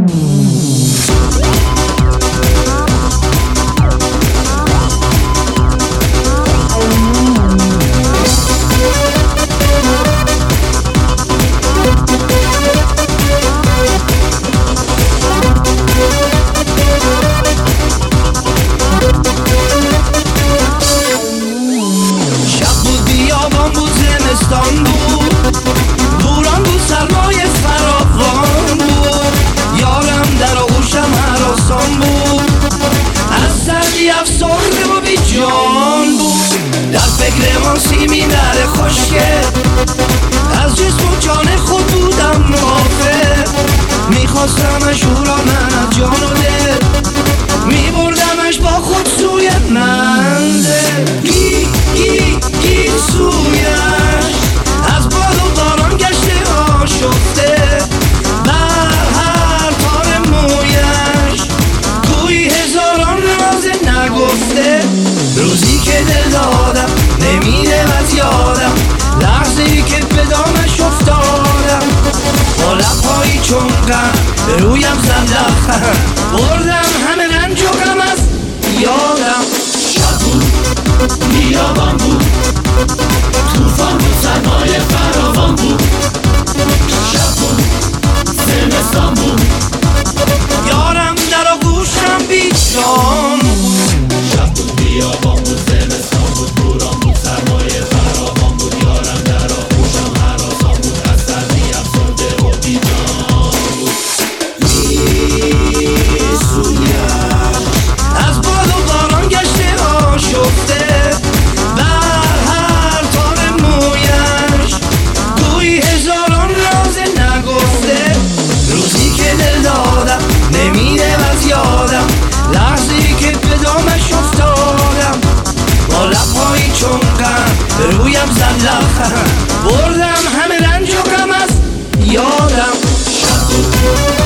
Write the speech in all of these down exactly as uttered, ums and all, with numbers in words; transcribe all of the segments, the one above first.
سیمینر خوشگل از جسم و جان خود بودم غافل، میخواستمش او را من از جان و دل، میبردمش با خود سوی منزل. گی گی گی سویش از باد و باران گشته آشفته، بر هر تار مویش گویی هزاران راز نگفته. روزی که دل دادم نمیره از یادم، لحظه ای که به دامش افتادم، با لبهایی چون غم به رویم زد لبخند، بردم همه رنج و غم از یادم. شب بود، بیابان بود، توفان بود، سرمایه فراوان بود. شب بود، زمستان بود، یارم در آغوشم بیجان بود. شب بود، بیابان بود، زمستان بود، بوران بود، سرمایه فراوان بود. یارم در آغوشم هراسان بود، از سردی افسرده و بیجان بود. میسویم از باد و باران گشته آشفته، بر هر تار مویش گویی هزاران راز نگفته. روزی که دل دادم نمیره از یادم، لحظه ای که به دامش افتادم، با لبهایی چون غم به رویم زد لبخند، بردم همه رنج و غم از یادم. شب بود،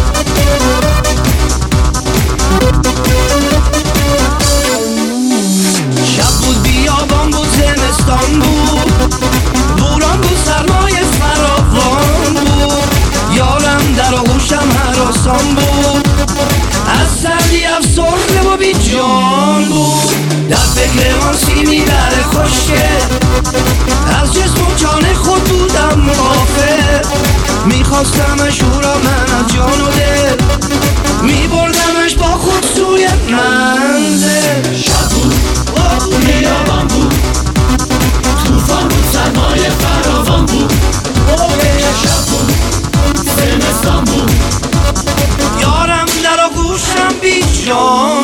شب بود، بیابان بود، زمستان بود، بوران بود، سرمایه فراوان بود. یارم در آغوشم هراسان بود، از سردی افسرده و بی جان بود. در فکر آن سیمینر خوشگل از جسم و جان خود بودم غافل، میخواستمش او را من از جان و دل، میبردمش با خود سوی منزل. شب بود، بیابان بود، توفان بود، سرمایه فراوان بود. شب بود، زمستان بود، یارم در آغوشم بی جان